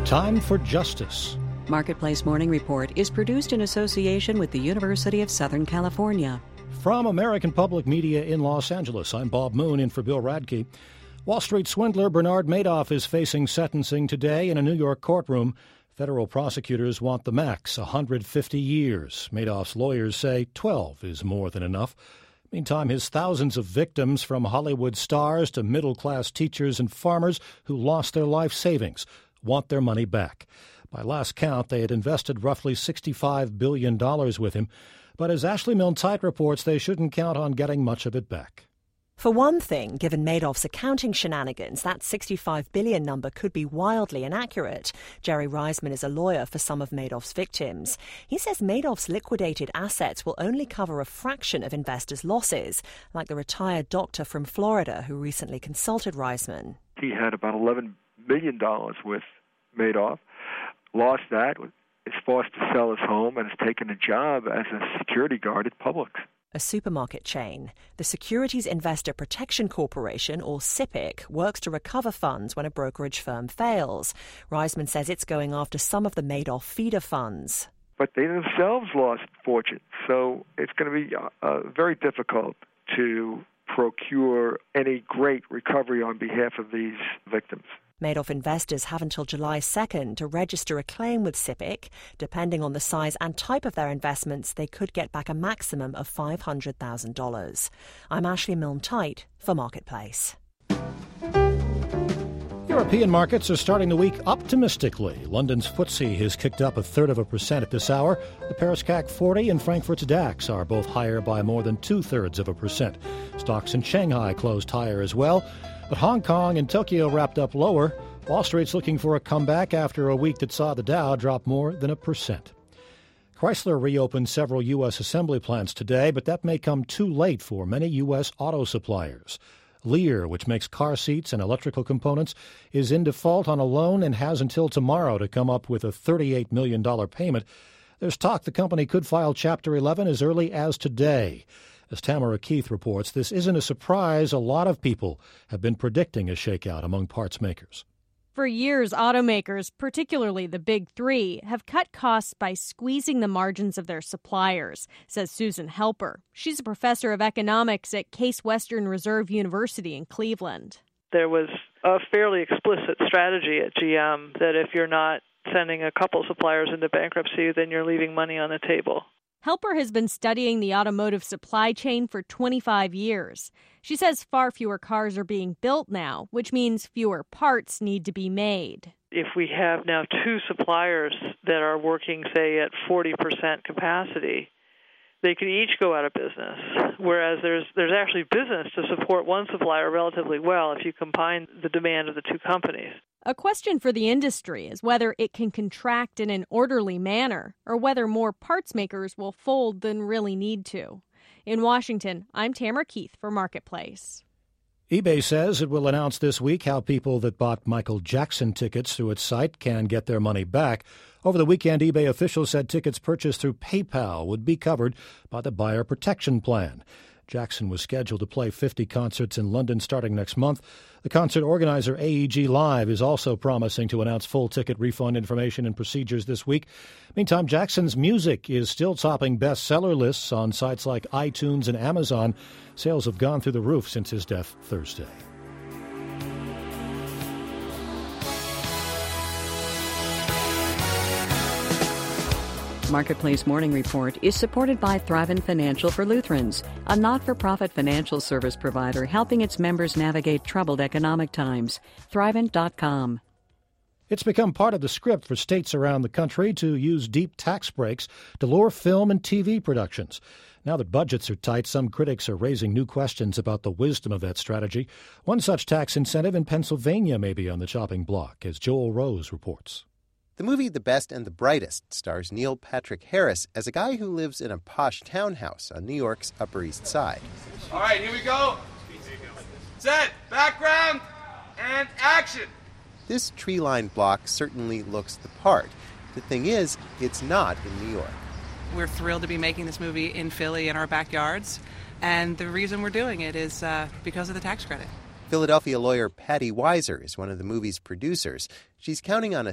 Time for Justice. Marketplace Morning Report is produced in association with the University of Southern California. From American Public Media in Los Angeles, I'm Bob Moon in for Bill Radke. Wall Street swindler Bernard Madoff is facing sentencing today in a New York courtroom. Federal prosecutors want the max, 150 years. Madoff's lawyers say 12 is more than enough. Meantime, his thousands of victims, from Hollywood stars to middle-class teachers and farmers who lost their life savings, want their money back. By last count, they had invested roughly $65 billion with him. But as Ashley Milne-Tite reports, they shouldn't count on getting much of it back. For one thing, given Madoff's accounting shenanigans, that $65 billion number could be wildly inaccurate. Jerry Reisman is a lawyer for some of Madoff's victims. He says Madoff's liquidated assets will only cover a fraction of investors' losses, like the retired doctor from Florida who recently consulted Reisman. He had about $11 million with Madoff, lost that, is forced to sell his home, and has taken a job as a security guard at Publix, a supermarket chain. The Securities Investor Protection Corporation, or SIPC, works to recover funds when a brokerage firm fails. Reisman says it's going after some of the Madoff feeder funds. But they themselves lost fortune, so it's going to be very difficult to procure any great recovery on behalf of these victims. Madoff investors have until July 2nd to register a claim with SIPC. Depending on the size and type of their investments, they could get back a maximum of $500,000. I'm Ashley Milne-Tite for Marketplace. European markets are starting the week optimistically. London's FTSE has kicked up 0.33% at this hour. The Paris CAC 40 and Frankfurt's DAX are both higher by more than 0.2%. Stocks in Shanghai closed higher as well. But Hong Kong and Tokyo wrapped up lower. Wall Street's looking for a comeback after a week that saw the Dow drop more than 1%. Chrysler reopened several U.S. assembly plants today, but that may come too late for many U.S. auto suppliers. Lear, which makes car seats and electrical components, is in default on a loan and has until tomorrow to come up with a $38 million payment. There's talk the company could file Chapter 11 as early as today. As Tamara Keith reports, this isn't a surprise. A lot of people have been predicting a shakeout among parts makers. For years, automakers, particularly the big three, have cut costs by squeezing the margins of their suppliers, says Susan Helper. She's a professor of economics at Case Western Reserve University in Cleveland. There was a fairly explicit strategy at GM that if you're not sending a couple suppliers into bankruptcy, then you're leaving money on the table. Helper has been studying the automotive supply chain for 25 years. She says far fewer cars are being built now, which means fewer parts need to be made. If we have now two suppliers that are working, say, at 40% capacity, they could each go out of business, whereas there's actually business to support one supplier relatively well if you combine the demand of the two companies. A question for the industry is whether it can contract in an orderly manner or whether more parts makers will fold than really need to. In Washington, I'm Tamara Keith for Marketplace. eBay says it will announce this week how people that bought Michael Jackson tickets through its site can get their money back. Over the weekend, eBay officials said tickets purchased through PayPal would be covered by the Buyer Protection Plan. Jackson was scheduled to play 50 concerts in London starting next month. The concert organizer AEG Live is also promising to announce full ticket refund information and procedures this week. Meantime, Jackson's music is still topping bestseller lists on sites like iTunes and Amazon. Sales have gone through the roof since his death Thursday. Marketplace Morning Report is supported by Thrivent Financial for Lutherans, a not-for-profit financial service provider helping its members navigate troubled economic times. Thrivent.com. It's become part of the script for states around the country to use deep tax breaks to lure film and TV productions. Now that budgets are tight, some critics are raising new questions about the wisdom of that strategy. One such tax incentive in Pennsylvania may be on the chopping block, as Joel Rose reports. The movie The Best and the Brightest stars Neil Patrick Harris as a guy who lives in a posh townhouse on New York's Upper East Side. All right, here we go. Set, background, and action. This tree-lined block certainly looks the part. The thing is, it's not in New York. We're thrilled to be making this movie in Philly in our backyards, and the reason we're doing it is because of the tax credit. Philadelphia lawyer Patty Weiser is one of the movie's producers. She's counting on a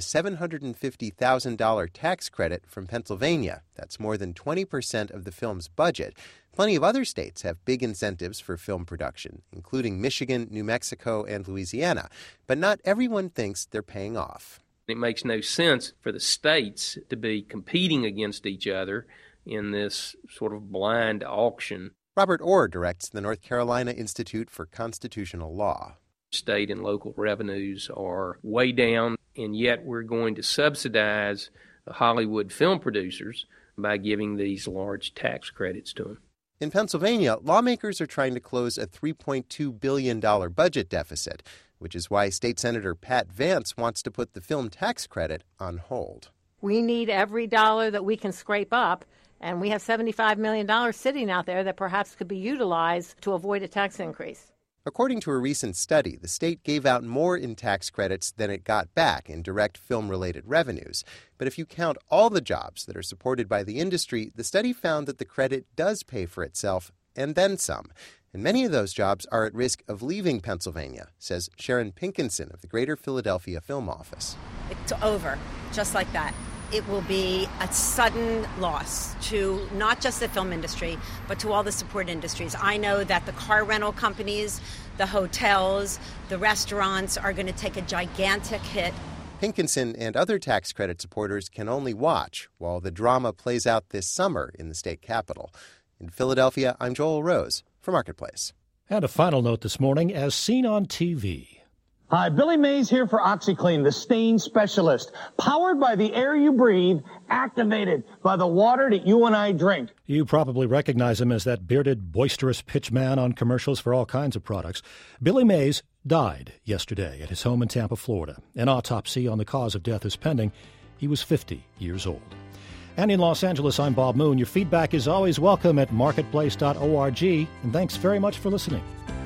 $750,000 tax credit from Pennsylvania. That's more than 20% of the film's budget. Plenty of other states have big incentives for film production, including Michigan, New Mexico, and Louisiana. But not everyone thinks they're paying off. It makes no sense for the states to be competing against each other in this sort of blind auction. Robert Orr directs the North Carolina Institute for Constitutional Law. State and local revenues are way down, and yet we're going to subsidize Hollywood film producers by giving these large tax credits to them. In Pennsylvania, lawmakers are trying to close a $3.2 billion budget deficit, which is why State Senator Pat Vance wants to put the film tax credit on hold. We need every dollar that we can scrape up, and we have $75 million sitting out there that perhaps could be utilized to avoid a tax increase. According to a recent study, the state gave out more in tax credits than it got back in direct film-related revenues. But if you count all the jobs that are supported by the industry, the study found that the credit does pay for itself, and then some. And many of those jobs are at risk of leaving Pennsylvania, says Sharon Pinkinson of the Greater Philadelphia Film Office. It's over, just like that. It will be a sudden loss to not just the film industry, but to all the support industries. I know that the car rental companies, the hotels, the restaurants are going to take a gigantic hit. Pinkinson and other tax credit supporters can only watch while the drama plays out this summer in the state capitol. In Philadelphia, I'm Joel Rose for Marketplace. And a final note this morning, as seen on TV. Hi, Billy Mays here for OxyClean, the stain specialist. Powered by the air you breathe, activated by the water that you and I drink. You probably recognize him as that bearded, boisterous pitchman on commercials for all kinds of products. Billy Mays died yesterday at his home in Tampa, Florida. An autopsy on the cause of death is pending. He was 50 years old. And in Los Angeles, I'm Bob Moon. Your feedback is always welcome at marketplace.org. And thanks very much for listening.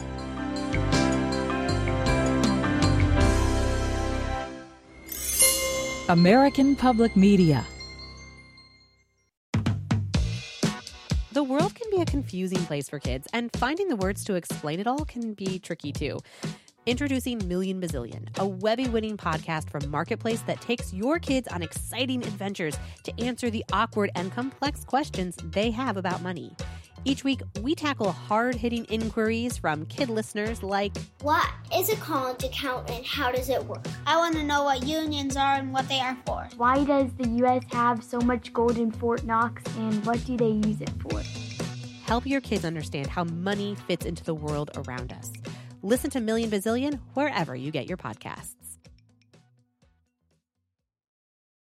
American Public Media. The world can be a confusing place for kids, and finding the words to explain it all can be tricky too. Introducing Million Bazillion, a Webby-winning podcast from Marketplace that takes your kids on exciting adventures to answer the awkward and complex questions they have about money. Each week, we tackle hard-hitting inquiries from kid listeners like, what is a college account and how does it work? I want to know what unions are and what they are for. Why does the U.S. have so much gold in Fort Knox and what do they use it for? Help your kids understand how money fits into the world around us. Listen to Million Bazillion wherever you get your podcasts.